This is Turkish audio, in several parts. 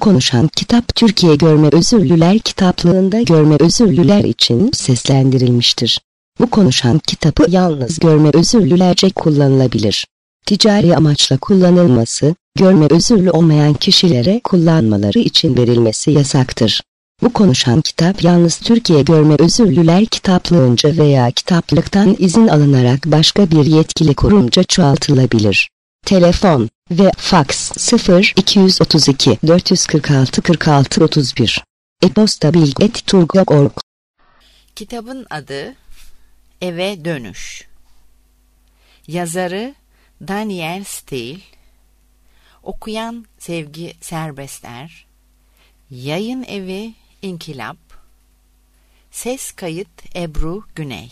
konuşan kitap Türkiye Görme Özürlüler Kitaplığı'nda görme özürlüler için seslendirilmiştir. Bu konuşan kitabı yalnız görme özürlülerce kullanılabilir. Ticari amaçla kullanılması, görme özürlü olmayan kişilere kullanmaları için verilmesi yasaktır. Bu konuşan kitap yalnız Türkiye Görme Özürlüler Kitaplığı'nca veya kitaplıktan izin alınarak başka bir yetkili kurumca çoğaltılabilir. Telefon ve faks 0232 446 46 31. E-posta bilgi@turgok.org. Kitabın adı Eve Dönüş. Yazarı Daniel Steele. Okuyan Sevgi Serbestler. Yayın evi İnkılap. Ses kayıt Ebru Güney.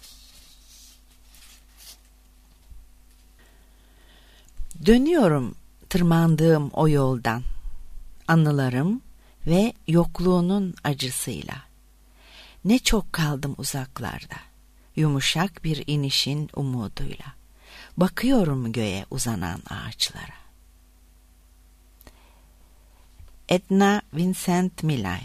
Dönüyorum tırmandığım o yoldan, anılarım ve yokluğunun acısıyla. Ne çok kaldım uzaklarda, yumuşak bir inişin umuduyla. Bakıyorum göğe uzanan ağaçlara. Edna Vincent Millay.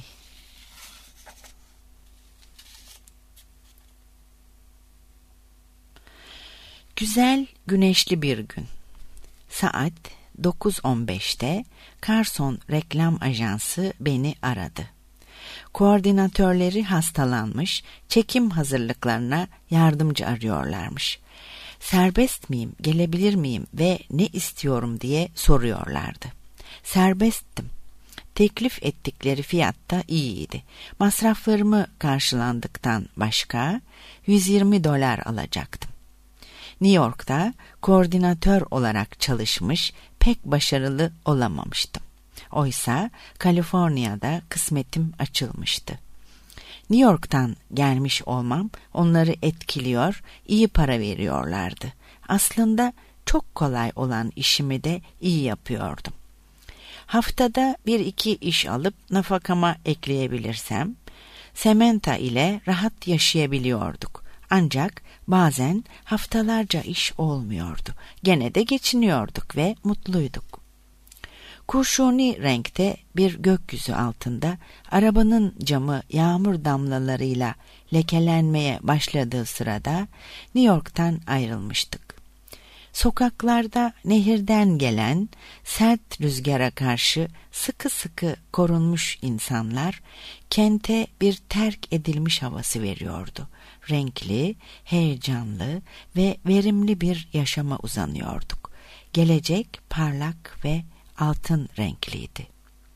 Güzel güneşli bir gün. Saat 9:15'te Carson Reklam Ajansı beni aradı. Koordinatörleri hastalanmış, çekim hazırlıklarına yardımcı arıyorlarmış. Serbest miyim, gelebilir miyim ve ne istiyorum diye soruyorlardı. Serbesttim. Teklif ettikleri fiyat da iyiydi. Masraflarımı karşılandıktan başka $120 alacaktım. New York'ta koordinatör olarak çalışmış, pek başarılı olamamıştım. Oysa Kaliforniya'da kısmetim açılmıştı. New York'tan gelmiş olmam onları etkiliyor, iyi para veriyorlardı. Aslında çok kolay olan işimi de iyi yapıyordum. Haftada 1-2 iş alıp nafakama ekleyebilirsem, Sementa ile rahat yaşayabiliyorduk. Ancak bazen haftalarca iş olmuyordu. Gene de geçiniyorduk ve mutluyduk. Kurşuni renkte bir gökyüzü altında arabanın camı yağmur damlalarıyla lekelenmeye başladığı sırada New York'tan ayrılmıştık. Sokaklarda nehirden gelen sert rüzgara karşı sıkı sıkı korunmuş insanlar kente bir terk edilmiş havası veriyordu. Renkli, heyecanlı ve verimli bir yaşama uzanıyorduk. Gelecek parlak ve altın renkliydi.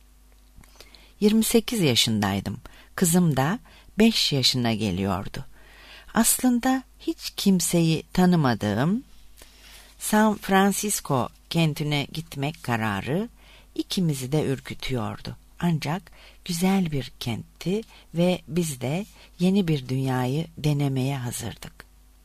28 yaşındaydım. Kızım da 5 yaşına geliyordu. Aslında hiç kimseyi tanımadığım San Francisco kentine gitmek kararı ikimizi de ürkütüyordu. Ancak güzel bir kentti ve biz de yeni bir dünyayı denemeye hazırdık.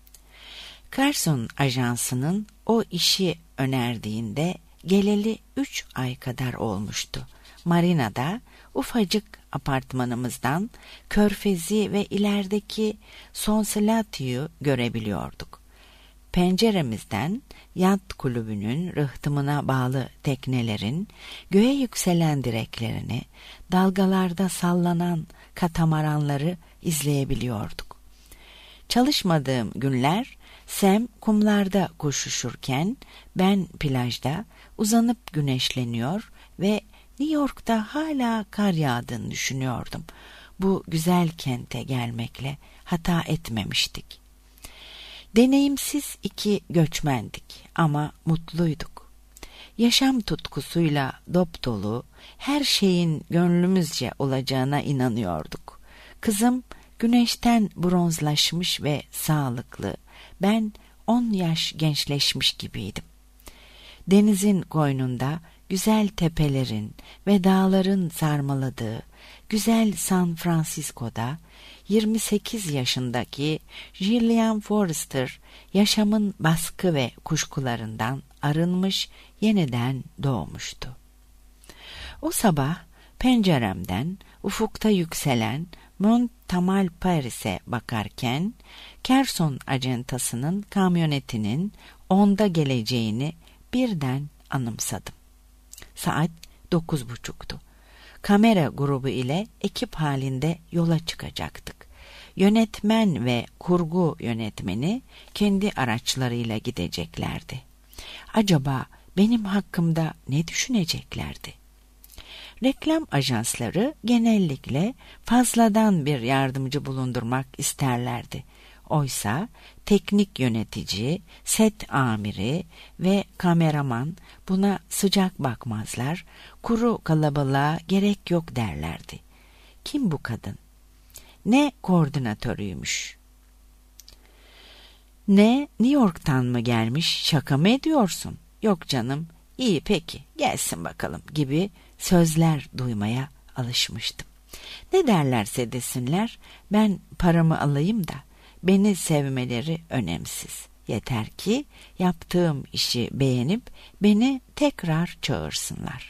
Carson Ajansı'nın o işi önerdiğinde geleli 3 ay kadar olmuştu. Marina'da ufacık apartmanımızdan Körfezi ve ilerideki Sonsalatio'yu görebiliyorduk. Penceremizden yat kulübünün rıhtımına bağlı teknelerin göğe yükselen direklerini, dalgalarda sallanan katamaranları izleyebiliyorduk. Çalışmadığım günler Sam kumlarda koşuşurken ben plajda uzanıp güneşleniyor ve New York'ta hala kar yağdığını düşünüyordum. Bu güzel kente gelmekle hata etmemiştik. Deneyimsiz 2 göçmendik ama mutluyduk. Yaşam tutkusuyla dopdolu, her şeyin gönlümüzce olacağına inanıyorduk. Kızım güneşten bronzlaşmış ve sağlıklı, ben 10 yaş gençleşmiş gibiydim. Denizin koynunda güzel tepelerin ve dağların sarmaladığı güzel San Francisco'da 28 yaşındaki Gillian Forrester yaşamın baskı ve kuşkularından arınmış, yeniden doğmuştu. O sabah penceremden ufukta yükselen Mont Tamalparis'e bakarken Carson acentasının kamyonetinin 10'da geleceğini birden anımsadım. Saat 9.30'tu. kamera grubu ile ekip halinde yola çıkacaktık. Yönetmen ve kurgu yönetmeni kendi araçlarıyla gideceklerdi. Acaba benim hakkımda ne düşüneceklerdi? Reklam ajansları genellikle fazladan bir yardımcı bulundurmak isterlerdi. Oysa teknik yönetici, set amiri ve kameraman buna sıcak bakmazlar, kuru kalabalığa gerek yok derlerdi. Kim bu kadın? Ne koordinatörüymüş? Ne, New York'tan mı gelmiş, şaka mı ediyorsun? Yok canım, iyi peki, gelsin bakalım gibi sözler duymaya alışmıştım. Ne derlerse desinler, ben paramı alayım da beni sevmeleri önemsiz. Yeter ki yaptığım işi beğenip beni tekrar çağırsınlar.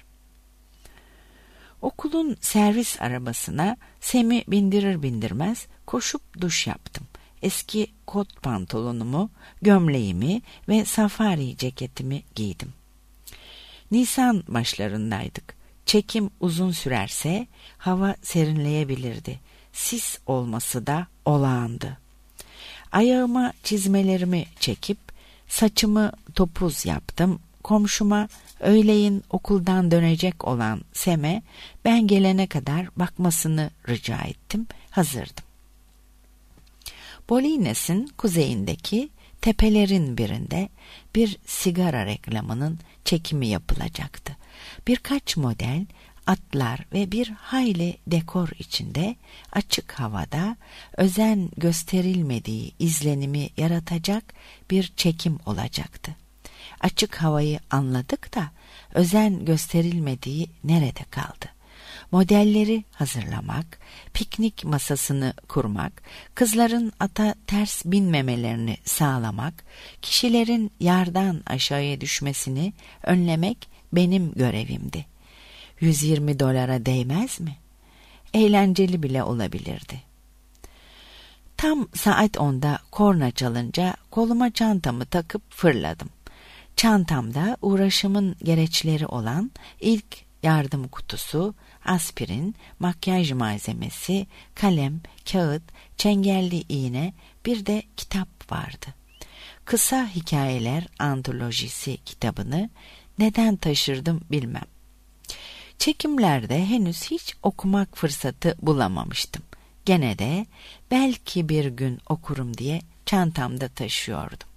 Okulun servis arabasına Sem'i bindirir bindirmez koşup duş yaptım. Eski kot pantolonumu, gömleğimi ve safari ceketimi giydim. Nisan başlarındaydık. Çekim uzun sürerse hava serinleyebilirdi. Sis olması da olağandı. Ayağıma çizmelerimi çekip saçımı topuz yaptım. Komşuma öğleyin okuldan dönecek olan Sem'e ben gelene kadar bakmasını rica ettim. Hazırdım. Bolines'in kuzeyindeki tepelerin birinde bir sigara reklamının çekimi yapılacaktı. Birkaç model, atlar ve bir hayli dekor içinde açık havada özen gösterilmediği izlenimi yaratacak bir çekim olacaktı. Açık havayı anladık da özen gösterilmediği nerede kaldı? Modelleri hazırlamak, piknik masasını kurmak, kızların ata ters binmemelerini sağlamak, kişilerin yardan aşağıya düşmesini önlemek benim görevimdi. $120 değmez mi? Eğlenceli bile olabilirdi. Tam saat 10'da korna çalınca koluma çantamı takıp fırladım. Çantamda uğraşımın gereçleri olan ilk yardım kutusu, aspirin, makyaj malzemesi, kalem, kağıt, çengelli iğne, bir de kitap vardı. Kısa Hikayeler Antolojisi kitabını neden taşırdım bilmem. Çekimlerde henüz hiç okumak fırsatı bulamamıştım. Gene de belki bir gün okurum diye çantamda taşıyordum.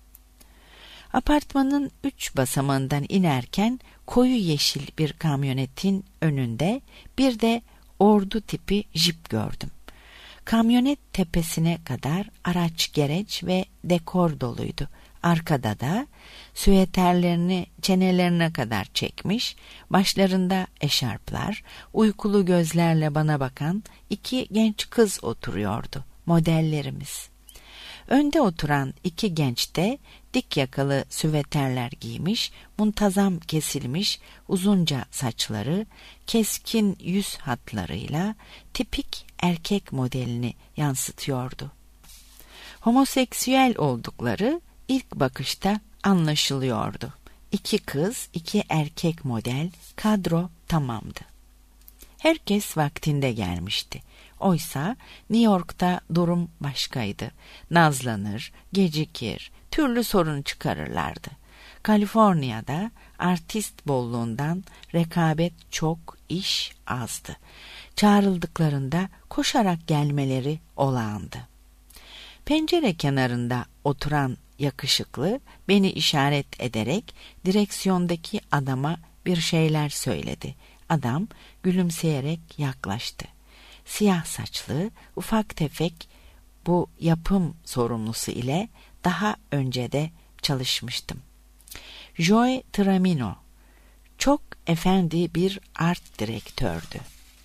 Apartmanın 3 basamağından inerken koyu yeşil bir kamyonetin önünde bir de ordu tipi jip gördüm. Kamyonet tepesine kadar araç gereç ve dekor doluydu. Arkada da süveterlerini çenelerine kadar çekmiş, başlarında eşarplar, uykulu gözlerle bana bakan 2 genç kız oturuyordu, modellerimiz. Önde oturan 2 genç de dik yakalı süveterler giymiş, muntazam kesilmiş uzunca saçları, keskin yüz hatlarıyla tipik erkek modelini yansıtıyordu. Homoseksüel oldukları ilk bakışta anlaşılıyordu. 2 kız, 2 erkek model, kadro tamamdı. Herkes vaktinde gelmişti. Oysa New York'ta durum başkaydı. Nazlanır, gecikir, türlü sorun çıkarırlardı. Kaliforniya'da artist bolluğundan rekabet çok, iş azdı. Çağrıldıklarında koşarak gelmeleri olağandı. Pencere kenarında oturan yakışıklı beni işaret ederek direksiyondaki adama bir şeyler söyledi. Adam gülümseyerek yaklaştı. Siyah saçlı, ufak tefek bu yapım sorumlusu ile daha önce de çalışmıştım. Joe Tramino, çok efendi bir art direktördü.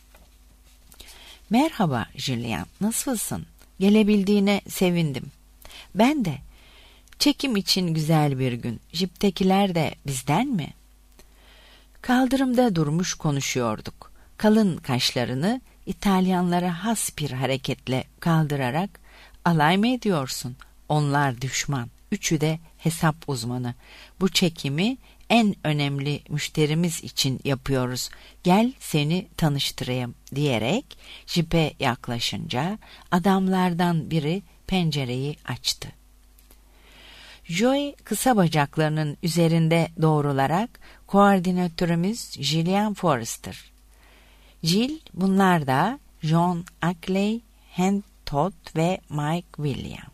Merhaba Julian, nasılsın? Gelebildiğine sevindim. Ben de. Çekim için güzel bir gün. Jiptekiler de bizden mi? Kaldırımda durmuş konuşuyorduk. Kalın kaşlarını İtalyanlara has bir hareketle kaldırarak alay mı ediyorsun? Onlar düşman. 3'ü de hesap uzmanı. Bu çekimi en önemli müşterimiz için yapıyoruz. Gel seni tanıştırayım diyerek jipe yaklaşınca adamlardan biri pencereyi açtı. Joey kısa bacaklarının üzerinde doğrularak koordinatörümüz Gillian Forrester. Jill bunlar da John Ackley, Hen Todd ve Mike William.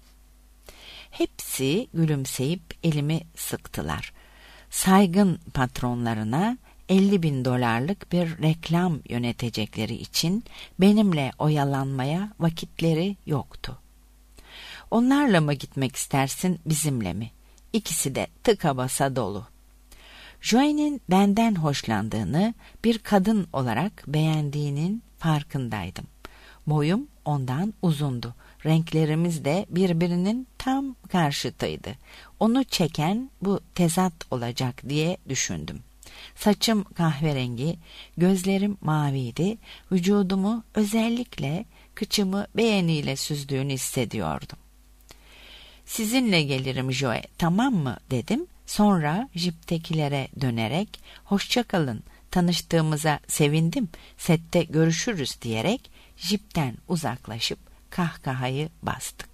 Hepsi gülümseyip elimi sıktılar. Saygın patronlarına $50.000 bir reklam yönetecekleri için benimle oyalanmaya vakitleri yoktu. Onlarla mı gitmek istersin, bizimle mi? İkisi de tıka basa dolu. Joey'nin benden hoşlandığını, bir kadın olarak beğendiğinin farkındaydım. Boyum ondan uzundu. Renklerimiz de birbirinin tam karşıtıydı. Onu çeken bu tezat olacak diye düşündüm. Saçım kahverengi, gözlerim maviydi, vücudumu özellikle kıçımı beğeniyle süzdüğünü hissediyordum. Sizinle gelirim Joey, tamam mı dedim. Sonra jiptekilere dönerek hoşça kalın, tanıştığımıza sevindim, sette görüşürüz diyerek jipten uzaklaşıp kahkahayı bastık.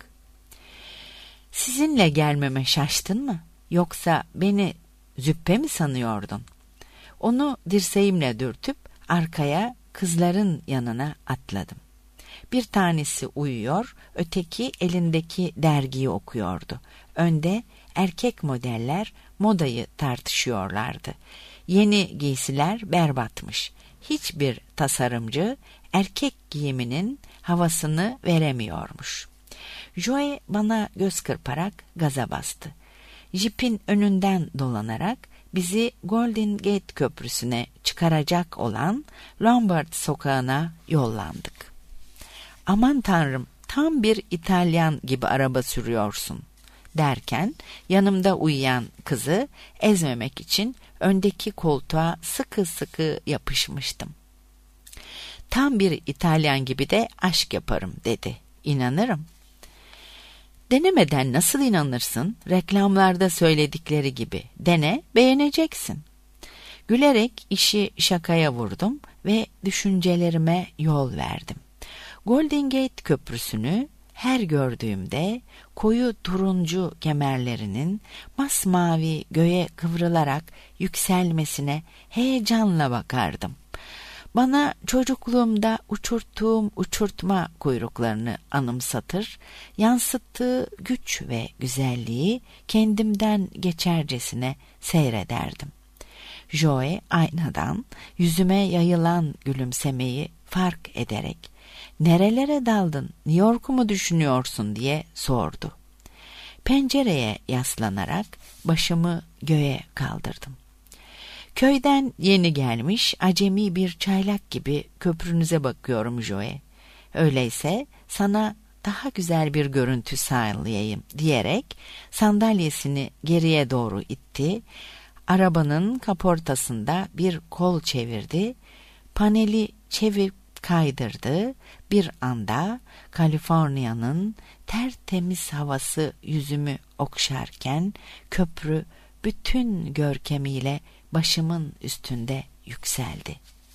Sizinle gelmeme şaştın mı? Yoksa beni züppe mi sanıyordun? Onu dirseğimle dürtüp arkaya kızların yanına atladım. Bir tanesi uyuyor, öteki elindeki dergiyi okuyordu. Önde erkek modeller modayı tartışıyorlardı. Yeni giysiler berbatmış. Hiçbir tasarımcı erkek giyiminin havasını veremiyormuş. Joey bana göz kırparak gaza bastı. Jipin önünden dolanarak bizi Golden Gate Köprüsü'ne çıkaracak olan Lombard Sokağı'na yollandık. Aman tanrım, tam bir İtalyan gibi araba sürüyorsun derken yanımda uyuyan kızı ezmemek için öndeki koltuğa sıkı sıkı yapışmıştım. Tam bir İtalyan gibi de aşk yaparım dedi. İnanırım. Denemeden nasıl inanırsın? Reklamlarda söyledikleri gibi. Dene, beğeneceksin. Gülerek işi şakaya vurdum ve düşüncelerime yol verdim. Golden Gate Köprüsü'nü her gördüğümde koyu turuncu kemerlerinin masmavi göğe kıvrılarak yükselmesine heyecanla bakardım. Bana çocukluğumda uçurttuğum uçurtma kuyruklarını anımsatır, yansıttığı güç ve güzelliği kendimden geçercesine seyrederdim. Joey aynadan yüzüme yayılan gülümsemeyi fark ederek "Nerelere daldın, New York'u mu düşünüyorsun?" diye sordu. Pencereye yaslanarak başımı göğe kaldırdım. Köyden yeni gelmiş acemi bir çaylak gibi köprünüze bakıyorum Joey. Öyleyse sana daha güzel bir görüntü sağlayayım diyerek sandalyesini geriye doğru itti. Arabanın kaportasında bir kol çevirdi. Paneli çevirip kaydırdı. Bir anda Kaliforniya'nın tertemiz havası yüzümü okşarken köprü bütün görkemiyle başımın üstünde yükseldi.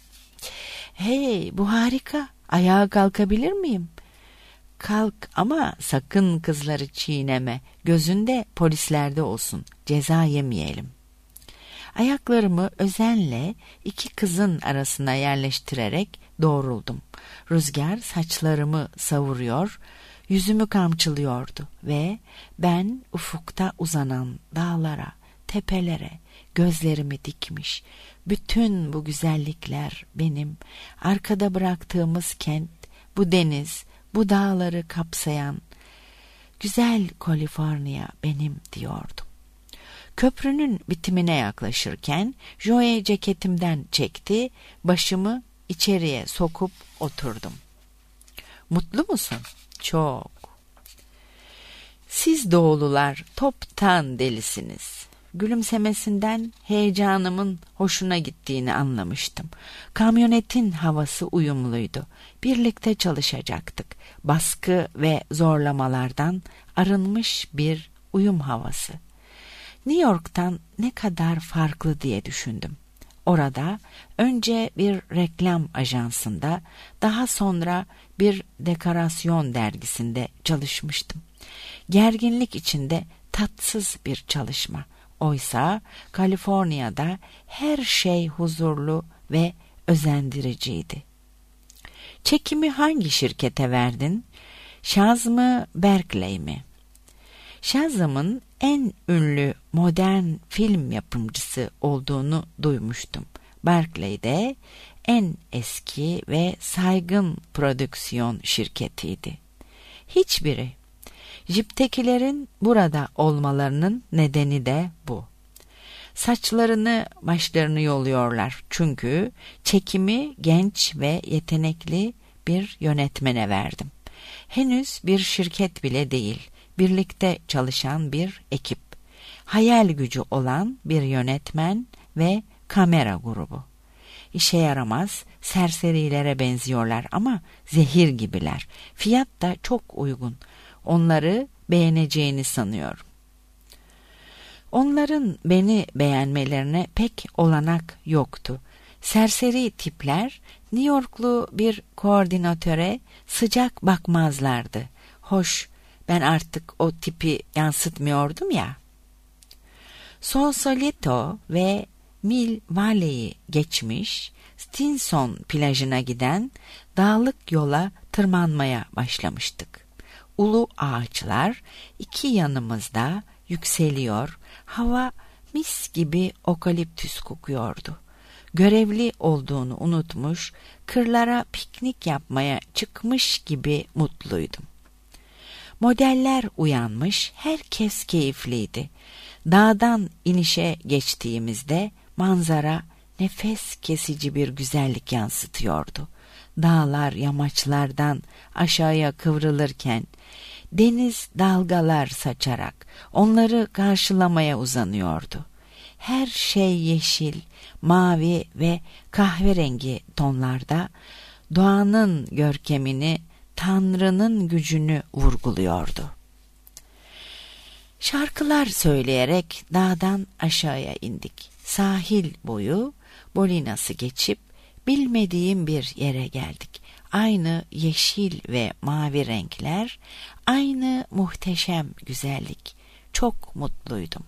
"Hey, bu harika. Ayağa kalkabilir miyim?" "Kalk ama sakın kızları çiğneme. Gözünde polislerde olsun. Ceza yemeyelim." Ayaklarımı özenle iki kızın arasına yerleştirerek doğruldum. Rüzgar saçlarımı savuruyor, yüzümü kamçılıyordu ve ben ufukta uzanan dağlara, tepelere gözlerimi dikmiş. Bütün bu güzellikler benim, arkada bıraktığımız kent, bu deniz, bu dağları kapsayan güzel Kaliforniya benim diyordum. Köprünün bitimine yaklaşırken Joey ceketimden çekti, başımı içeriye sokup oturdum. "Mutlu musun?" "Çok." "Siz doğulular toptan delisiniz." Gülümsemesinden heyecanımın hoşuna gittiğini anlamıştım. Kamyonetin havası uyumluydu. Birlikte çalışacaktık. Baskı ve zorlamalardan arınmış bir uyum havası. New York'tan ne kadar farklı diye düşündüm. Orada önce bir reklam ajansında, daha sonra bir dekorasyon dergisinde çalışmıştım. Gerginlik içinde tatsız bir çalışma. Oysa Kaliforniya'da her şey huzurlu ve özendiriciydi. Çekimi hangi şirkete verdin? Shaz mı, Berkeley mi? Shazam'ın en ünlü modern film yapımcısı olduğunu duymuştum. Berkeley'de en eski ve saygın prodüksiyon şirketiydi. Hiçbiri. Jip'tekilerin burada olmalarının nedeni de bu. Saçlarını, başlarını yoluyorlar çünkü çekimi genç ve yetenekli bir yönetmene verdim. Henüz bir şirket bile değil, birlikte çalışan bir ekip, hayal gücü olan bir yönetmen ve kamera grubu. İşe yaramaz, serserilere benziyorlar ama zehir gibiler. Fiyat da çok uygun. Onları beğeneceğini sanıyorum. Onların beni beğenmelerine pek olanak yoktu. Serseri tipler New Yorklu bir koordinatöre sıcak bakmazlardı. Hoş, ben artık o tipi yansıtmıyordum ya. Sausalito ve Mill Valley'i geçmiş, Stinson plajına giden dağlık yola tırmanmaya başlamıştık. Ulu ağaçlar iki yanımızda yükseliyor, hava mis gibi okaliptüs kokuyordu. Görevli olduğunu unutmuş, kırlara piknik yapmaya çıkmış gibi mutluydum. Modeller uyanmış, herkes keyifliydi. Dağdan inişe geçtiğimizde manzara nefes kesici bir güzellik yansıtıyordu. Dağlar yamaçlardan aşağıya kıvrılırken, deniz dalgalar saçarak onları karşılamaya uzanıyordu. Her şey yeşil, mavi ve kahverengi tonlarda doğanın görkemini, Tanrı'nın gücünü vurguluyordu. Şarkılar söyleyerek dağdan aşağıya indik. Sahil boyu Bolinas'ı geçip bilmediğim bir yere geldik. Aynı yeşil ve mavi renkler, aynı muhteşem güzellik. Çok mutluydum.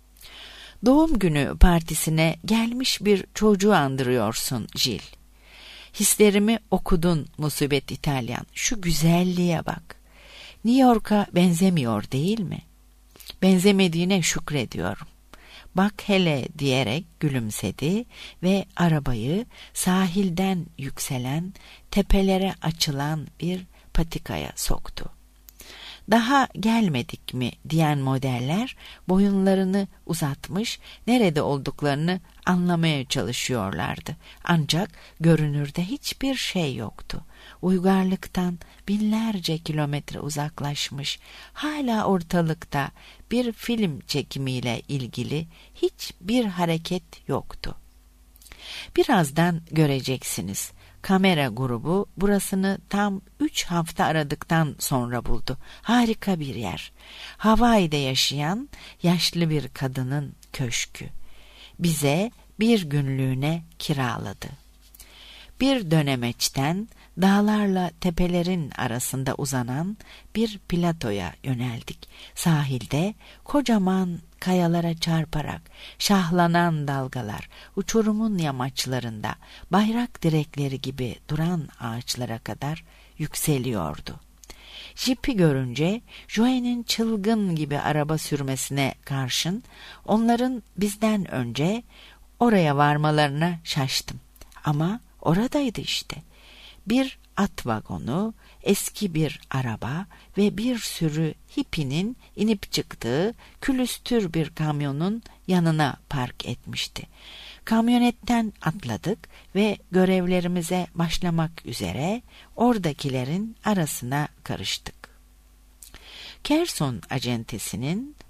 Doğum günü partisine gelmiş bir çocuğu andırıyorsun Jill. Hislerimi okudun musibet İtalyan. Şu güzelliğe bak. New York'a benzemiyor değil mi? Benzemediğine şükrediyorum. Bak hele diyerek gülümsedi ve arabayı sahilden yükselen, tepelere açılan bir patikaya soktu. Daha gelmedik mi diyen modeller boyunlarını uzatmış, nerede olduklarını anlamaya çalışıyorlardı. Ancak görünürde hiçbir şey yoktu. Uygarlıktan binlerce kilometre uzaklaşmış, hala ortalıkta bir film çekimiyle ilgili hiçbir hareket yoktu. Birazdan göreceksiniz. Kamera grubu burasını tam 3 hafta aradıktan sonra buldu. Harika bir yer. Hawaii'de yaşayan yaşlı bir kadının köşkü. Bize bir günlüğüne kiraladı. Bir dönemeçten dağlarla tepelerin arasında uzanan bir platoya yöneldik. Sahilde kocaman kayalara çarparak şahlanan dalgalar, uçurumun yamaçlarında bayrak direkleri gibi duran ağaçlara kadar yükseliyordu. Jipi görünce Joe'nin çılgın gibi araba sürmesine karşın onların bizden önce oraya varmalarına şaştım. Ama oradaydı işte. Bir at vagonu, eski bir araba ve bir sürü hippinin inip çıktığı külüstür bir kamyonun yanına park etmişti. Kamyonetten atladık ve görevlerimize başlamak üzere oradakilerin arasına karıştık. Kerson acentesinin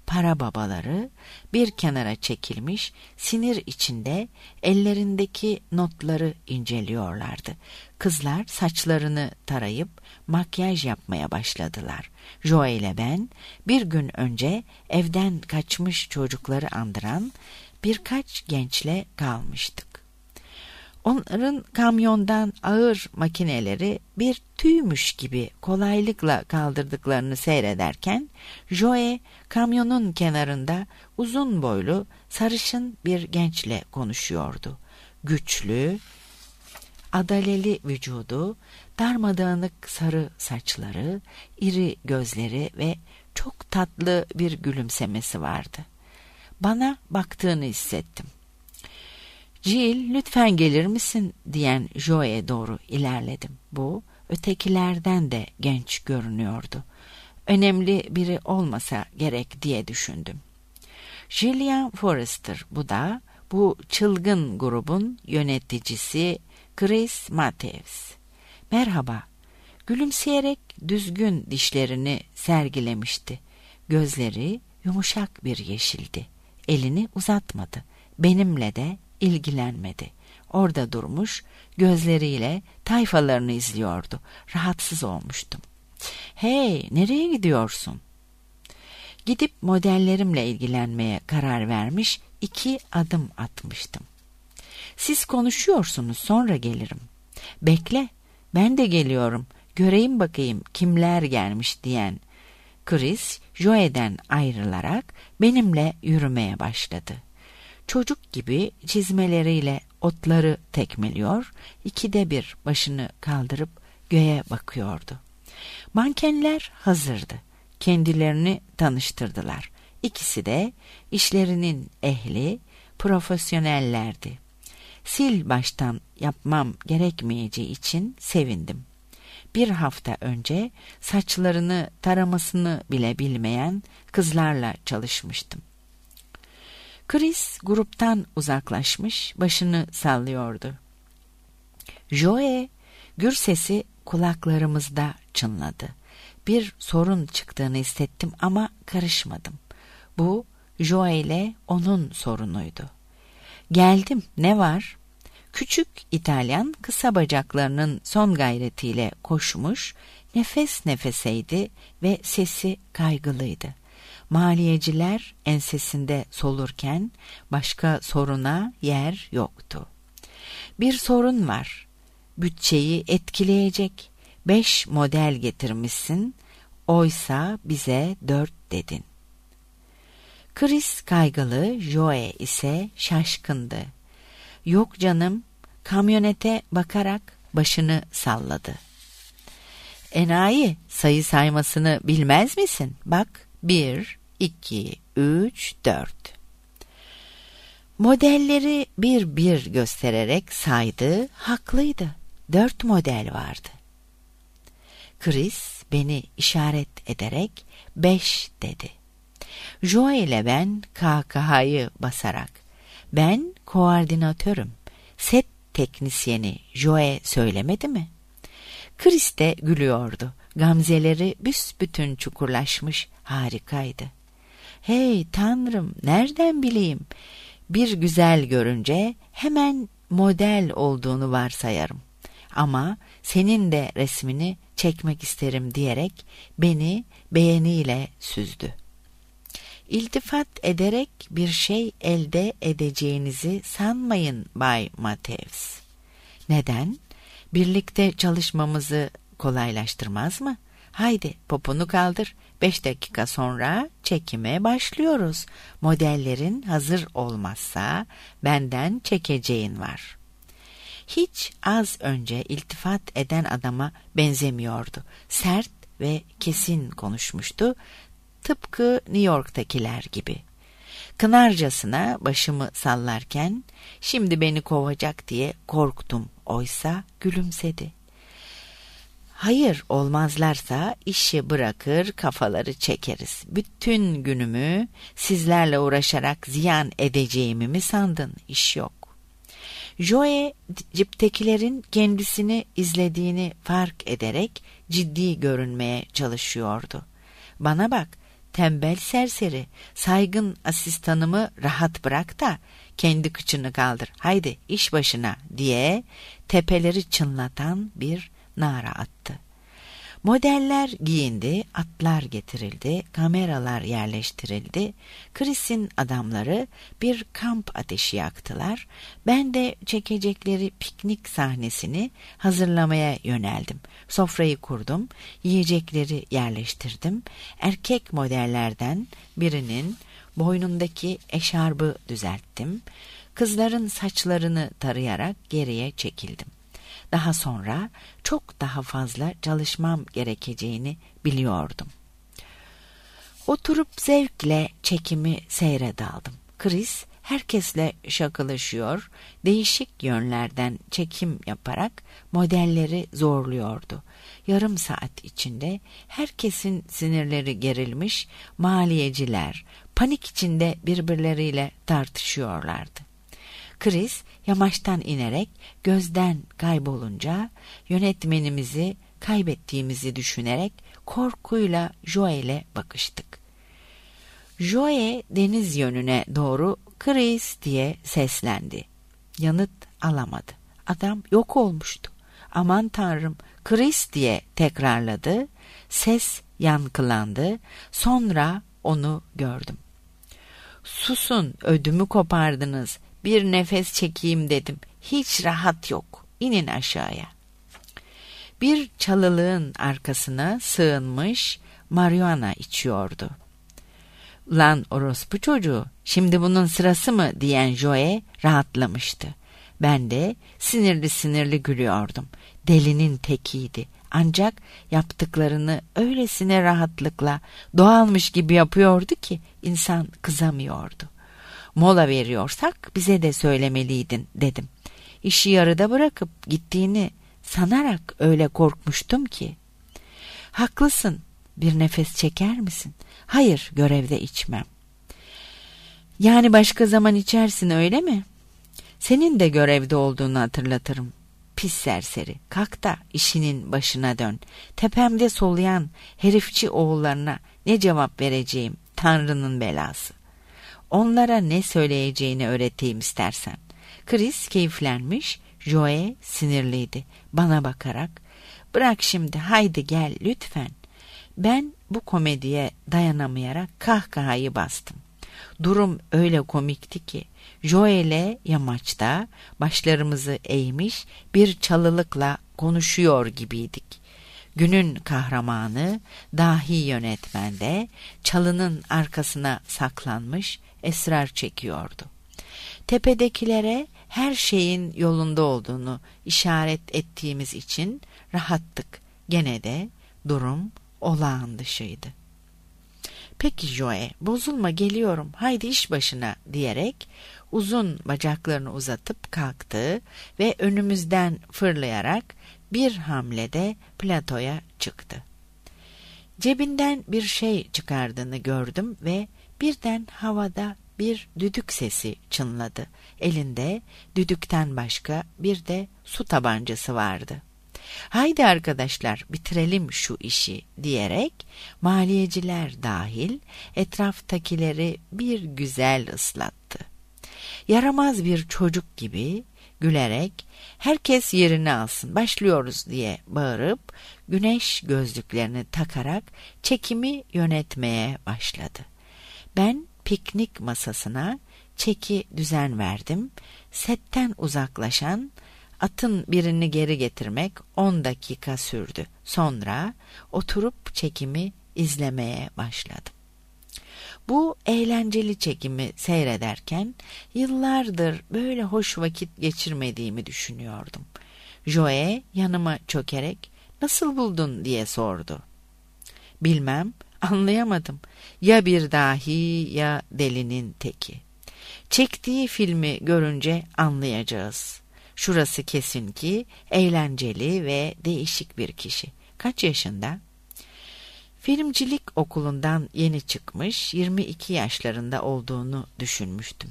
para babaları bir kenara çekilmiş, sinir içinde ellerindeki notları inceliyorlardı. Kızlar saçlarını tarayıp makyaj yapmaya başladılar. Joe ile ben bir gün önce evden kaçmış çocukları andıran birkaç gençle kalmıştık. Onların kamyondan ağır makineleri bir tüymüş gibi kolaylıkla kaldırdıklarını seyrederken Joe kamyonun kenarında uzun boylu sarışın bir gençle konuşuyordu. Güçlü, adaleli vücudu, darmadağınık sarı saçları, iri gözleri ve çok tatlı bir gülümsemesi vardı. Bana baktığını hissettim. "Jill, lütfen gelir misin?" diyen Joe'ye doğru ilerledim. Bu, ötekilerden de genç görünüyordu. Önemli biri olmasa gerek diye düşündüm. Gillian Forrester bu da, bu çılgın grubun yöneticisi Chris Matthews. "Merhaba." Gülümseyerek düzgün dişlerini sergilemişti. Gözleri yumuşak bir yeşildi. Elini uzatmadı. Benimle de ilgilenmedi. Orada durmuş, gözleriyle tayfalarını izliyordu. Rahatsız olmuştum. "Hey, nereye gidiyorsun?" Gidip modellerimle ilgilenmeye karar vermiş, 2 adım atmıştım. "Siz konuşuyorsunuz, sonra gelirim." "Bekle, ben de geliyorum, göreyim bakayım kimler gelmiş" diyen Chris, Joe'den ayrılarak benimle yürümeye başladı. Çocuk gibi çizmeleriyle otları tekmeliyor, 2'de bir başını kaldırıp göğe bakıyordu. Mankenler hazırdı. Kendilerini tanıştırdılar. İkisi de işlerinin ehli, profesyonellerdi. Sil baştan yapmam gerekmeyeceği için sevindim. Bir hafta önce saçlarını taramasını bile bilmeyen kızlarla çalışmıştım. Chris gruptan uzaklaşmış, başını sallıyordu. Joe, gür sesi kulaklarımızda çınladı. Bir sorun çıktığını hissettim ama karışmadım. Bu, Joe ile onun sorunuydu. "Geldim, ne var?" Küçük İtalyan kısa bacaklarının son gayretiyle koşmuş, nefes nefeseydi ve sesi kaygılıydı. Maliyeciler ensesinde solurken başka soruna yer yoktu. "Bir sorun var. Bütçeyi etkileyecek. 5 model getirmişsin, oysa bize 4 dedin." Chris kaygılı, Joe ise şaşkındı. "Yok canım," kamyonete bakarak başını salladı. "Enayi, sayı saymasını bilmez misin? Bak, 1, 2, 3, 4. Modelleri bir bir göstererek saydı, haklıydı. 4 model vardı. Chris beni işaret ederek 5 dedi. Joe ile ben kahkahayı basarak, "Ben koordinatörüm, set teknisyeni Joe söylemedi mi?" Chris de gülüyordu. Gamzeleri büsbütün çukurlaşmış, harikaydı. "Hey tanrım, nereden bileyim? Bir güzel görünce hemen model olduğunu varsayarım. Ama senin de resmini çekmek isterim" diyerek beni beğeniyle süzdü. "İltifat ederek bir şey elde edeceğinizi sanmayın Bay Matthews." "Neden? Birlikte çalışmamızı kolaylaştırmaz mı? Haydi poponu kaldır. 5 dakika sonra çekime başlıyoruz. Modellerin hazır olmazsa benden çekeceğin var." Hiç az önce iltifat eden adama benzemiyordu. Sert ve kesin konuşmuştu. Tıpkı New York'takiler gibi. Kınarcasına başımı sallarken şimdi beni kovacak diye korktum. Oysa gülümsedi. "Hayır, olmazlarsa işi bırakır kafaları çekeriz. Bütün günümü sizlerle uğraşarak ziyan edeceğimi mi sandın? İş yok." Joe ciptekilerin kendisini izlediğini fark ederek ciddi görünmeye çalışıyordu. "Bana bak, tembel serseri, saygın asistanımı rahat bırak da kendi kıçını kaldır, haydi iş başına diye tepeleri çınlatan bir nara attı. Modeller giyindi, atlar getirildi, kameralar yerleştirildi. Chris'in adamları bir kamp ateşi yaktılar. Ben de çekecekleri piknik sahnesini hazırlamaya yöneldim. Sofrayı kurdum, yiyecekleri yerleştirdim. Erkek modellerden birinin boynundaki eşarbı düzelttim. Kızların saçlarını tarayarak geriye çekildim. Daha sonra çok daha fazla çalışmam gerekeceğini biliyordum. Oturup zevkle çekimi seyre daldım. Chris herkesle şakalaşıyor, değişik yönlerden çekim yaparak modelleri zorluyordu. Yarım saat içinde herkesin sinirleri gerilmiş, maliyeciler panik içinde birbirleriyle tartışıyorlardı. Chris yamaçtan inerek gözden kaybolunca yönetmenimizi kaybettiğimizi düşünerek korkuyla Joe'yle bakıştık. Joe deniz yönüne doğru Chris diye seslendi. Yanıt alamadı. Adam yok olmuştu. Aman tanrım, Chris diye tekrarladı. Ses yankılandı. Sonra onu gördüm. Susun, ödümü kopardınız. Bir nefes çekeyim dedim. Hiç rahat yok. İnin aşağıya. Bir çalılığın arkasına sığınmış marihuana içiyordu. Lan orospu çocuğu, şimdi bunun sırası mı diyen Joe rahatlamıştı. Ben de sinirli sinirli gülüyordum. Delinin tekiydi. Ancak yaptıklarını öylesine rahatlıkla, doğalmış gibi yapıyordu ki insan kızamıyordu. Mola veriyorsak bize de söylemeliydin dedim. İşi yarıda bırakıp gittiğini sanarak öyle korkmuştum ki. Haklısın, bir nefes çeker misin? Hayır, görevde içmem. Yani başka zaman içersin öyle mi? Senin de görevde olduğunu hatırlatırım. Pis serseri, kalk da işinin başına dön. Tepemde soluyan herifçi oğullarına ne cevap vereceğim, Tanrı'nın belası. Onlara ne söyleyeceğini öğreteyim istersen. Chris keyiflenmiş, Joe sinirliydi. Bana bakarak, bırak şimdi, haydi gel lütfen. Ben bu komediye dayanamayarak kahkahayı bastım. Durum öyle komikti ki Joe ile yamaçta başlarımızı eğmiş bir çalılıkla konuşuyor gibiydik. Günün kahramanı dahi yönetmen de çalının arkasına saklanmış esrar çekiyordu. Tepedekilere her şeyin yolunda olduğunu işaret ettiğimiz için rahattık. Gene de durum olağan dışıydı. Peki Joe, bozulma, geliyorum, haydi iş başına diyerek uzun bacaklarını uzatıp kalktı ve önümüzden fırlayarak bir hamlede platoya çıktı. Cebinden bir şey çıkardığını gördüm ve birden havada bir düdük sesi çınladı. Elinde düdükten başka bir de su tabancası vardı. Haydi arkadaşlar bitirelim şu işi diyerek maliyeciler dahil etraftakileri bir güzel ıslattı. Yaramaz bir çocuk gibi gülerek herkes yerini alsın, başlıyoruz diye bağırıp güneş gözlüklerini takarak çekimi yönetmeye başladı. Ben piknik masasına çeki düzen verdim. Setten uzaklaşan atın birini geri getirmek 10 dakika sürdü. Sonra oturup çekimi izlemeye başladım. Bu eğlenceli çekimi seyrederken yıllardır böyle hoş vakit geçirmediğimi düşünüyordum. Joe yanıma çökerek "Nasıl buldun?" diye sordu. Bilmem, anlayamadım. Ya bir dahi ya delinin teki. Çektiği filmi görünce anlayacağız. Şurası kesin ki eğlenceli ve değişik bir kişi. Kaç yaşında? Filmcilik okulundan yeni çıkmış, 22 yaşlarında olduğunu düşünmüştüm.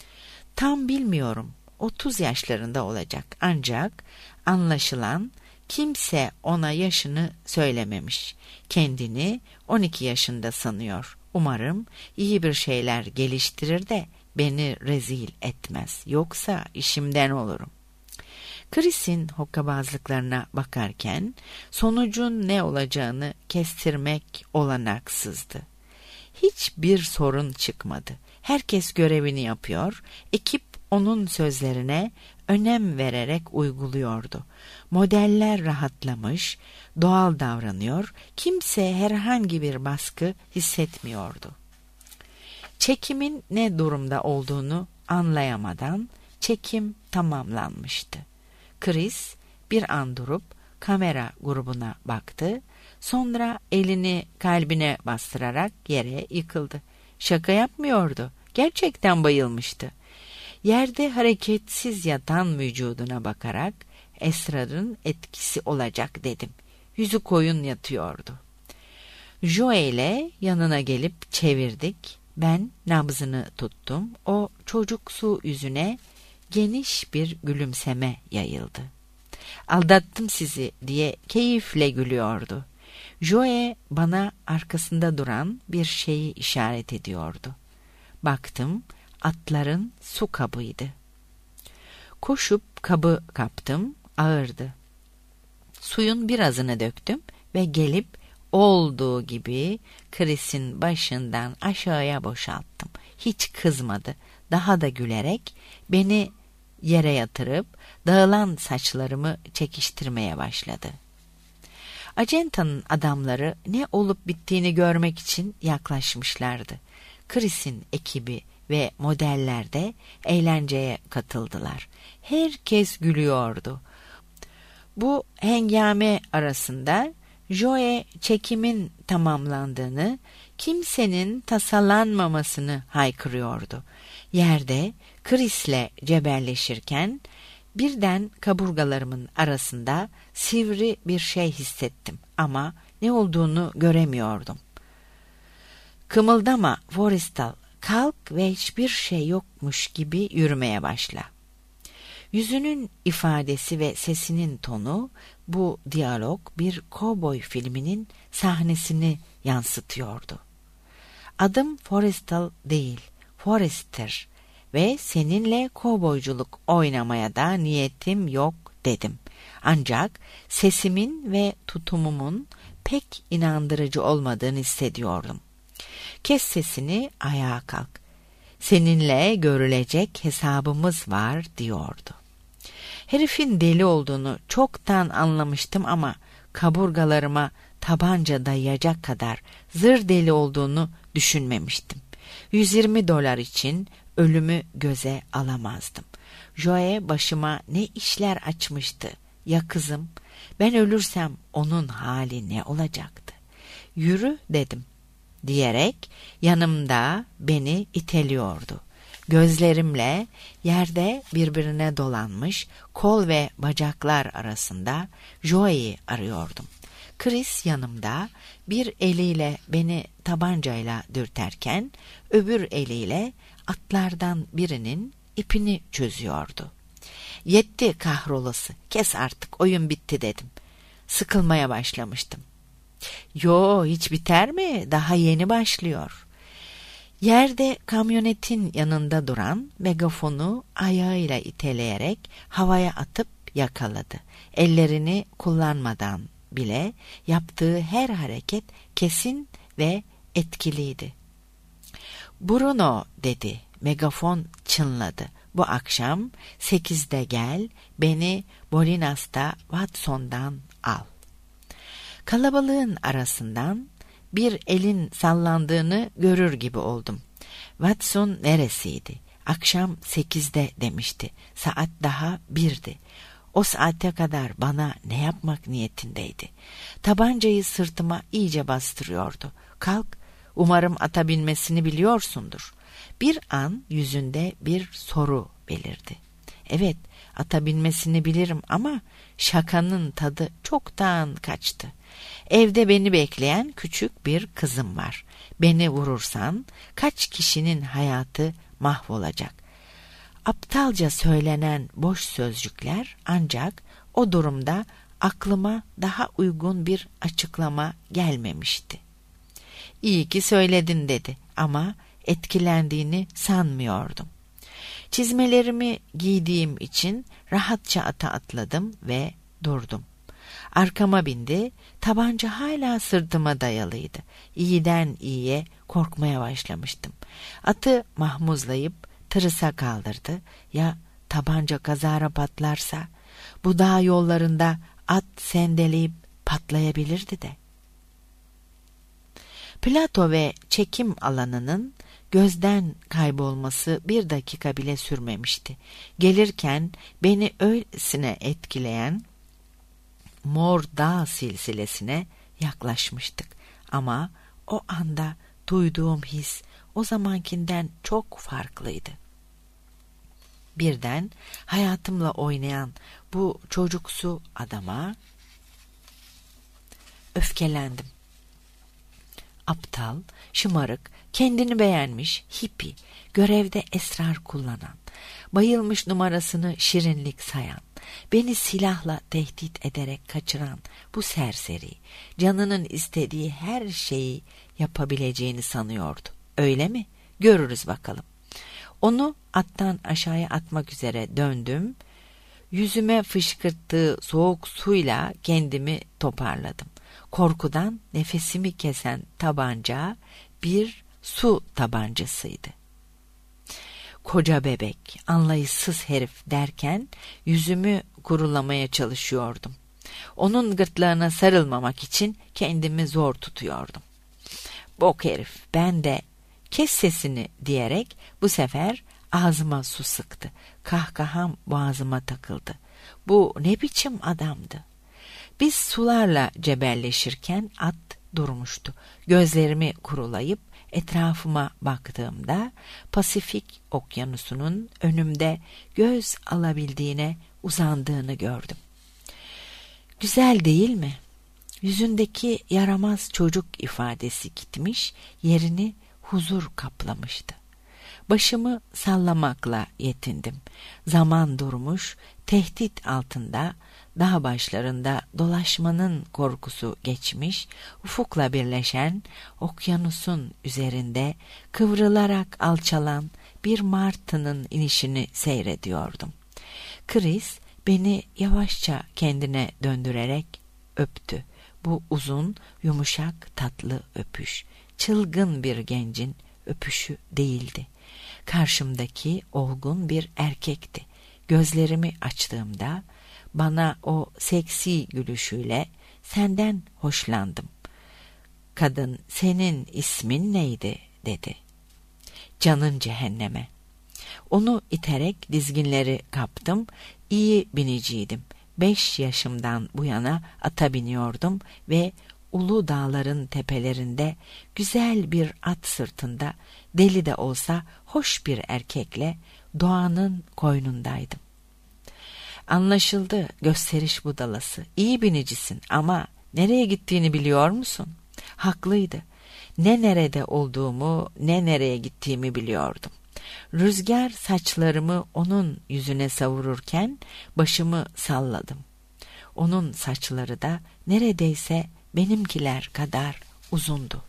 Tam bilmiyorum, 30 yaşlarında olacak, ancak anlaşılan kimse ona yaşını söylememiş. Kendini 12 yaşında sanıyor. Umarım iyi bir şeyler geliştirir de beni rezil etmez. Yoksa işimden olurum. Chris'in hokkabazlıklarına bakarken sonucun ne olacağını kestirmek olanaksızdı. Hiçbir sorun çıkmadı. Herkes görevini yapıyor, ekip onun sözlerine önem vererek uyguluyordu. Modeller rahatlamış, doğal davranıyor, kimse herhangi bir baskı hissetmiyordu. Çekimin ne durumda olduğunu anlayamadan çekim tamamlanmıştı. Chris bir an durup kamera grubuna baktı, sonra elini kalbine bastırarak yere yıkıldı. Şaka yapmıyordu, gerçekten bayılmıştı. Yerde hareketsiz yatan vücuduna bakarak esrarın etkisi olacak dedim. Yüzü koyun yatıyordu. Joe ile yanına gelip çevirdik. Ben nabzını tuttum. O çocuksu yüzüne geniş bir gülümseme yayıldı. Aldattım sizi diye keyifle gülüyordu. Joe bana arkasında duran bir şeyi işaret ediyordu. Baktım, atların su kabıydı. Koşup kabı kaptım, ağırdı. Suyun birazını döktüm ve gelip olduğu gibi Chris'in başından aşağıya boşalttım. Hiç kızmadı. Daha da gülerek beni yere yatırıp dağılan saçlarımı çekiştirmeye başladı. Acentanın adamları ne olup bittiğini görmek için yaklaşmışlardı. Chris'in ekibi ve modeller de eğlenceye katıldılar. Herkes gülüyordu. Bu hengame arasında Joe çekimin tamamlandığını, kimsenin tasalanmamasını haykırıyordu. Yerde Chris'le cebelleşirken birden kaburgalarımın arasında sivri bir şey hissettim ama ne olduğunu göremiyordum. Kımıldama Forrestal, kalk ve hiçbir şey yokmuş gibi yürümeye başla. Yüzünün ifadesi ve sesinin tonu bu diyalog bir kovboy filminin sahnesini yansıtıyordu. Adım Forrestal değil, Forrester ve seninle kovboyculuk oynamaya da niyetim yok dedim. Ancak sesimin ve tutumumun pek inandırıcı olmadığını hissediyordum. Kes sesini, ayağa kalk. Seninle görülecek hesabımız var diyordu. Herifin deli olduğunu çoktan anlamıştım ama kaburgalarıma tabanca dayayacak kadar zır deli olduğunu düşünmemiştim. $120 için ölümü göze alamazdım. Joe başıma ne işler açmıştı. Ya kızım, ben ölürsem onun hali ne olacaktı? Yürü dedim diyerek yanımda beni iteliyordu. Gözlerimle yerde birbirine dolanmış kol ve bacaklar arasında Joe'yi arıyordum. Chris yanımda bir eliyle beni tabancayla dürterken öbür eliyle atlardan birinin ipini çözüyordu. Yetti kahrolası, kes artık, oyun bitti dedim. Sıkılmaya başlamıştım. Yo, hiç biter mi? Daha yeni başlıyor. Yerde kamyonetin yanında duran megafonu ayağıyla iteleyerek havaya atıp yakaladı. Ellerini kullanmadan bile yaptığı her hareket kesin ve etkiliydi. Bruno dedi, megafon çınladı. Bu akşam 8'de gel, beni Bolinas'ta Watson'dan al. Kalabalığın arasından bir elin sallandığını görür gibi oldum. Watson neresiydi? Akşam 8'de demişti. Saat daha 1'di. O saate kadar bana ne yapmak niyetindeydi? Tabancayı sırtıma iyice bastırıyordu. Kalk, umarım ata binmesini biliyorsundur. Bir an yüzünde bir soru belirdi. Evet, ata binmesini bilirim ama şakanın tadı çoktan kaçtı. Evde beni bekleyen küçük bir kızım var. Beni vurursan kaç kişinin hayatı mahvolacak. Aptalca söylenen boş sözcükler, ancak o durumda aklıma daha uygun bir açıklama gelmemişti. İyi ki söyledin dedi ama etkilendiğini sanmıyordum. Çizmelerimi giydiğim için rahatça ata atladım ve durdum. Arkama bindi, tabanca hala sırtıma dayalıydı. İyiden iyiye korkmaya başlamıştım. Atı mahmuzlayıp tırısa kaldırdı. Ya tabanca kazara patlarsa? Bu dağ yollarında at sendeleyip patlayabilirdi de. Plato ve çekim alanının gözden kaybolması 1 dakika bile sürmemişti. Gelirken beni öylesine etkileyen Mor Dağ silsilesine yaklaşmıştık. Ama o anda duyduğum his o zamankinden çok farklıydı. Birden hayatımla oynayan bu çocuksu adama öfkelendim. Aptal, şımarık, kendini beğenmiş, hippi, görevde esrar kullanan, bayılmış numarasını şirinlik sayan, beni silahla tehdit ederek kaçıran bu serseri, canının istediği her şeyi yapabileceğini sanıyordu. Öyle mi? Görürüz bakalım. Onu attan aşağıya atmak üzere döndüm. Yüzüme fışkırttığı soğuk suyla kendimi toparladım. Korkudan nefesimi kesen tabanca bir su tabancasıydı. Koca bebek, anlayışsız herif derken yüzümü kurulamaya çalışıyordum. Onun gırtlağına sarılmamak için kendimi zor tutuyordum. Bok herif, ben de kes sesini diyerek bu sefer ağzıma su sıktı. Kahkaham boğazıma takıldı. Bu ne biçim adamdı? Biz sularla cebelleşirken at durmuştu. Gözlerimi kurulayıp etrafıma baktığımda Pasifik Okyanusu'nun önümde göz alabildiğine uzandığını gördüm. Güzel değil mi? Yüzündeki yaramaz çocuk ifadesi gitmiş, yerini huzur kaplamıştı. Başımı sallamakla yetindim. Zaman durmuş, tehdit altında, dağ başlarında dolaşmanın korkusu geçmiş, ufukla birleşen okyanusun üzerinde kıvrılarak alçalan bir martının inişini seyrediyordum. Chris beni yavaşça kendine döndürerek öptü. Bu uzun, yumuşak, tatlı öpüş, çılgın bir gencin öpüşü değildi. Karşımdaki olgun bir erkekti. Gözlerimi açtığımda bana o seksi gülüşüyle "Senden hoşlandım. Kadın, senin ismin neydi?" dedi. Canın cehenneme. Onu iterek dizginleri kaptım. İyi biniciydim. 5 yaşımdan bu yana ata biniyordum ve ulu dağların tepelerinde güzel bir at sırtında deli de olsa hoş bir erkekle doğanın koynundaydım. Anlaşıldı, gösteriş budalası. İyi binicisin ama nereye gittiğini biliyor musun? Haklıydı. Ne nerede olduğumu, ne nereye gittiğimi biliyordum. Rüzgar saçlarımı onun yüzüne savururken başımı salladım. Onun saçları da neredeyse benimkiler kadar uzundu.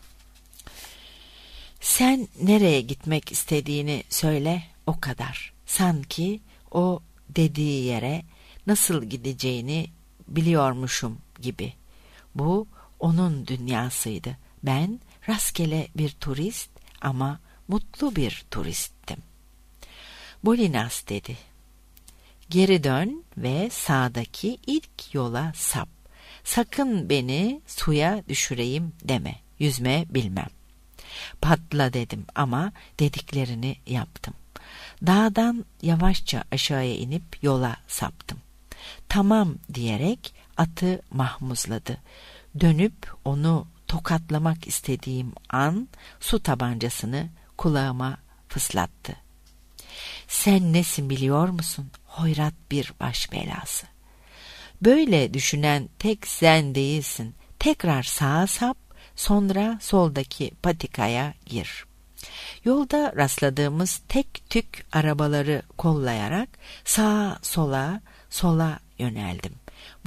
Sen nereye gitmek istediğini söyle, o kadar. Sanki o dediği yere nasıl gideceğini biliyormuşum gibi. Bu onun dünyasıydı. Ben rastgele bir turist ama mutlu bir turisttim. Bolinas dedi. Geri dön ve sağdaki ilk yola sap. Sakın beni suya düşüreyim deme. Yüzme bilmem. Patla dedim ama dediklerini yaptım. Dağdan yavaşça aşağıya inip yola saptım. Tamam diyerek atı mahmuzladı. Dönüp onu tokatlamak istediğim an su tabancasını kulağıma fıslattı. Sen nesin biliyor musun? Hoyrat bir baş belası. Böyle düşünen tek sen değilsin. Tekrar sağa sap, sonra soldaki patikaya gir. Yolda rastladığımız tek tük arabaları kollayarak sağa sola yöneldim. Bu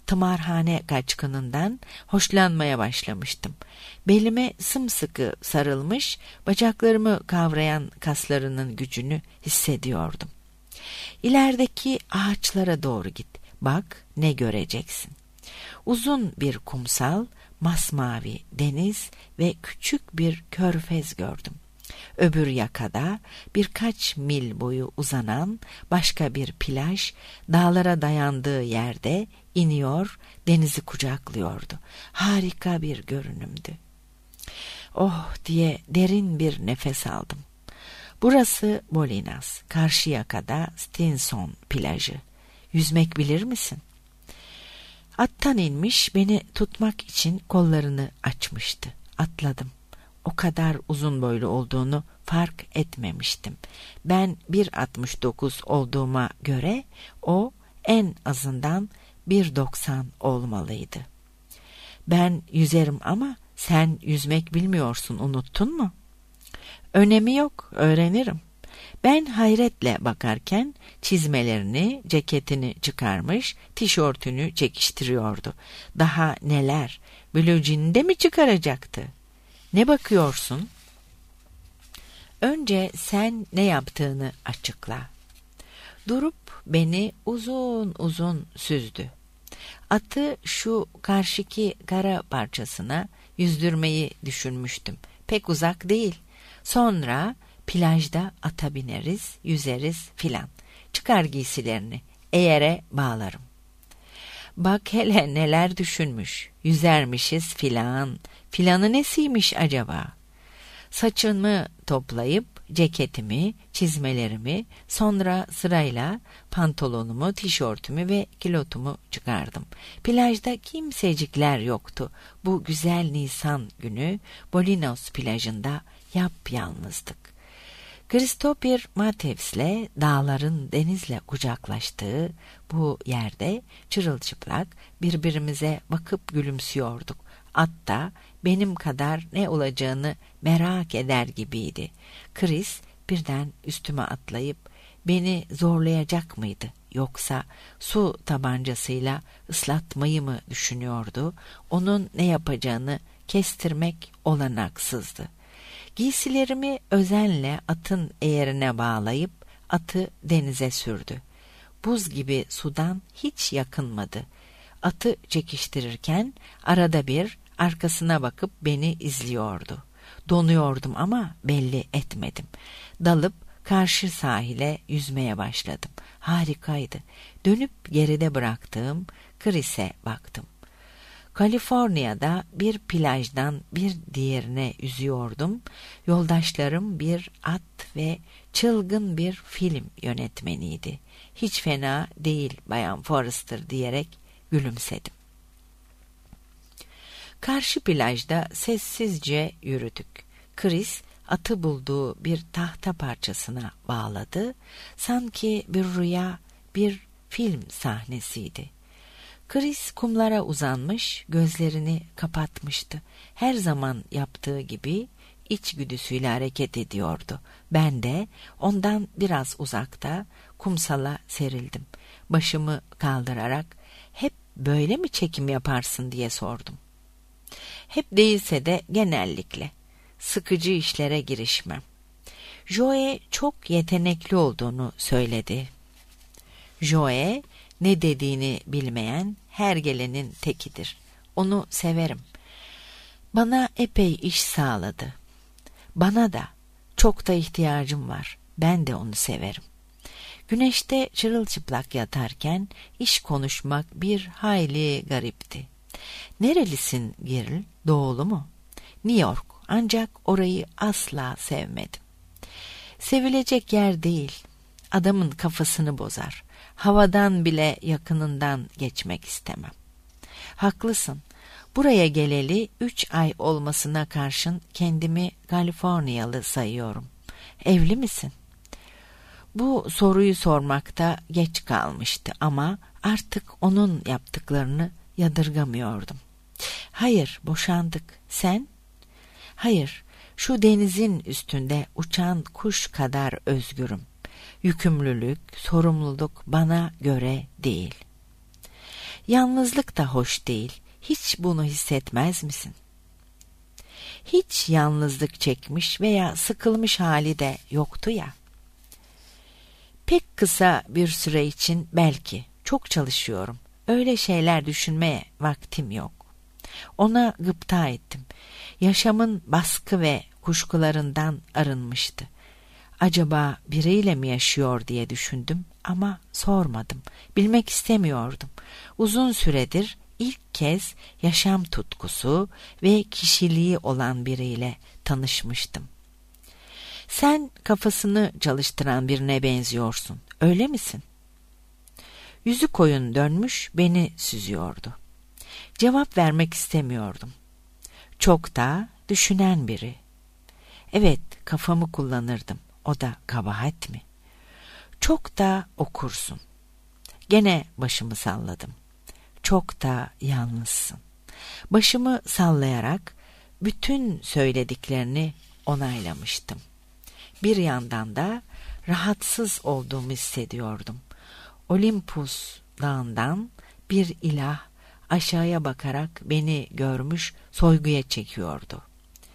tımarhane kaçkınından hoşlanmaya başlamıştım. Belime sımsıkı sarılmış, bacaklarımı kavrayan kaslarının gücünü hissediyordum. İlerideki ağaçlara doğru git, bak ne göreceksin. Uzun bir kumsal, masmavi deniz ve küçük bir körfez gördüm. Öbür yakada birkaç mil boyu uzanan başka bir plaj, dağlara dayandığı yerde iniyor, denizi kucaklıyordu. Harika bir görünümdü. Oh diye derin bir nefes aldım. Burası Bolinas, karşı yakada Stinson plajı. Yüzmek bilir misin? Attan inmiş, beni tutmak için kollarını açmıştı. Atladım. O kadar uzun boylu olduğunu fark etmemiştim. Ben 1.69 olduğuma göre o en azından 1.90 olmalıydı. Ben yüzerim ama sen yüzmek bilmiyorsun, unuttun mu? Önemi yok, öğrenirim. Ben hayretle bakarken çizmelerini, ceketini çıkarmış, tişörtünü çekiştiriyordu. Daha neler, blue jean'i de mi çıkaracaktı? Ne bakıyorsun? Önce sen ne yaptığını açıkla. Durup beni uzun uzun süzdü. Atı şu karşıki kara parçasına yüzdürmeyi düşünmüştüm. Pek uzak değil. Sonra plajda ata bineriz, yüzeriz filan. Çıkar giysilerini, eğere bağlarım. Bak hele neler düşünmüş, yüzermişiz filan. Filanı nesiymiş acaba? Saçımı toplayıp ceketimi, çizmelerimi, sonra sırayla pantolonumu, tişörtümü ve kilotumu çıkardım. Plajda kimsecikler yoktu. Bu güzel Nisan günü Bolinos plajında yapyalnızdık. Christopher Matthews'le dağların denizle kucaklaştığı bu yerde çırılçıplak birbirimize bakıp gülümsüyorduk. At da benim kadar ne olacağını merak eder gibiydi. Chris birden üstüme atlayıp beni zorlayacak mıydı? Yoksa su tabancasıyla ıslatmayı mı düşünüyordu? Onun ne yapacağını kestirmek olanaksızdı. Giysilerimi özenle atın eğerine bağlayıp atı denize sürdü. Buz gibi sudan hiç yakınmadı. Atı çekiştirirken arada bir arkasına bakıp beni izliyordu. Donuyordum ama belli etmedim. Dalıp karşı sahile yüzmeye başladım. Harikaydı. Dönüp geride bıraktığım Chris'e baktım. Kaliforniya'da bir plajdan bir diğerine yüzüyordum. Yoldaşlarım bir at ve çılgın bir film yönetmeniydi. Hiç fena değil Bayan Forrester diyerek gülümsedim. Karşı plajda sessizce yürüdük. Chris atı bulduğu bir tahta parçasına bağladı. Sanki bir rüya, bir film sahnesiydi. Chris kumlara uzanmış, gözlerini kapatmıştı. Her zaman yaptığı gibi içgüdüsüyle hareket ediyordu. Ben de ondan biraz uzakta kumsala serildim. Başımı kaldırarak hep böyle mi çekim yaparsın diye sordum. Hep değilse de genellikle. Sıkıcı işlere girişmem. Joe çok yetenekli olduğunu söyledi. Joe ne dediğini bilmeyen hergelenin tekidir. Onu severim. Bana epey iş sağladı. Bana da çok da ihtiyacım var. Ben de onu severim. Güneşte çırılçıplak yatarken iş konuşmak bir hayli garipti. Nerelisin Girl? Doğulu mu? New York. Ancak orayı asla sevmedim. Sevilecek yer değil. Adamın kafasını bozar. Havadan bile yakınından geçmek istemem. Haklısın. Buraya geleli 3 ay olmasına karşın kendimi Kaliforniyalı sayıyorum. Evli misin? Bu soruyu sormakta geç kalmıştı ama artık onun yaptıklarını yadırgamıyordum. Hayır, boşandık. Sen? Hayır, şu denizin üstünde uçan kuş kadar özgürüm. Yükümlülük, sorumluluk bana göre değil. Yalnızlık da hoş değil. Hiç bunu hissetmez misin? Hiç yalnızlık çekmiş veya sıkılmış hali de yoktu ya. Pek kısa bir süre için belki. Çok çalışıyorum. Öyle şeyler düşünmeye vaktim yok. Ona gıpta ettim. Yaşamın baskı ve kuşkularından arınmıştı. Acaba biriyle mi yaşıyor diye düşündüm ama sormadım. Bilmek istemiyordum. Uzun süredir ilk kez yaşam tutkusu ve kişiliği olan biriyle tanışmıştım. Sen kafasını çalıştıran birine benziyorsun. Öyle misin? Yüzü koyun dönmüş beni süzüyordu. Cevap vermek istemiyordum. Çok da düşünen biri. Evet, kafamı kullanırdım. O da kabahat mi? Çok da okursun. Gene başımı salladım. Çok da yalnızsın. Başımı sallayarak bütün söylediklerini onaylamıştım. Bir yandan da rahatsız olduğumu hissediyordum. Olimpus dağından bir ilah aşağıya bakarak beni görmüş, soyguya çekiyordu.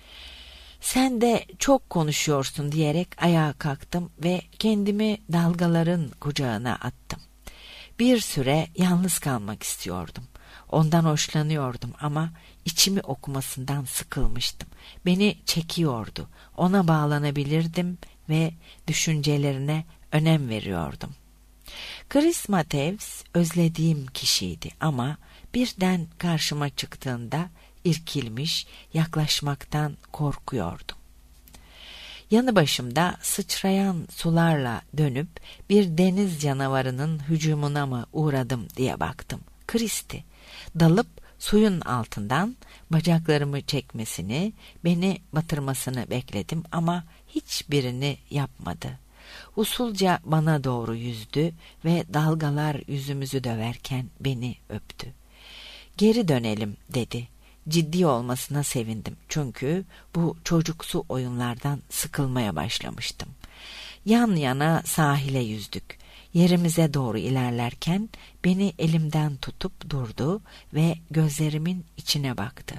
Sen de çok konuşuyorsun diyerek ayağa kalktım ve kendimi dalgaların kucağına attım. Bir süre yalnız kalmak istiyordum. Ondan hoşlanıyordum ama içimi okumasından sıkılmıştım. Beni çekiyordu. Ona bağlanabilirdim ve düşüncelerine önem veriyordum. Chris Matthews özlediğim kişiydi ama birden karşıma çıktığında irkilmiş, yaklaşmaktan korkuyordum. Yanı başımda sıçrayan sularla dönüp bir deniz canavarının hücumuna mı uğradım diye baktım. Chris'ti. Dalıp suyun altından bacaklarımı çekmesini, beni batırmasını bekledim ama hiçbirini yapmadı. Usulca bana doğru yüzdü ve dalgalar yüzümüzü döverken beni öptü. Geri dönelim dedi. Ciddi olmasına sevindim çünkü bu çocuksu oyunlardan sıkılmaya başlamıştım. Yan yana sahile yüzdük. Yerimize doğru ilerlerken beni elimden tutup durdu ve gözlerimin içine baktı.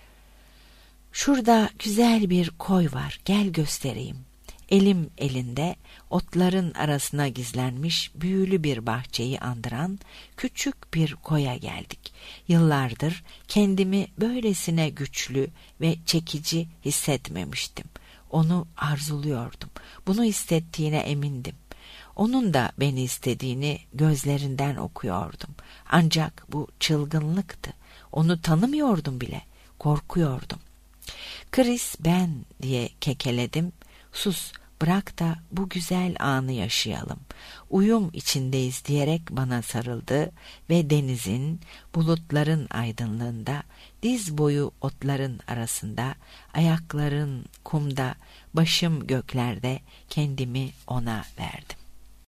Şurada güzel bir koy var, gel göstereyim. Elim elinde otların arasına gizlenmiş büyülü bir bahçeyi andıran küçük bir koya geldik. Yıllardır kendimi böylesine güçlü ve çekici hissetmemiştim. Onu arzuluyordum. Bunu hissettiğine emindim. Onun da beni istediğini gözlerinden okuyordum. Ancak bu çılgınlıktı. Onu tanımıyordum bile. Korkuyordum. Chris ben diye kekeledim. Sus, bırak da bu güzel anı yaşayalım. Uyum içindeyiz diyerek bana sarıldı ve denizin, bulutların aydınlığında, diz boyu otların arasında, ayakların kumda, başım göklerde kendimi ona verdim.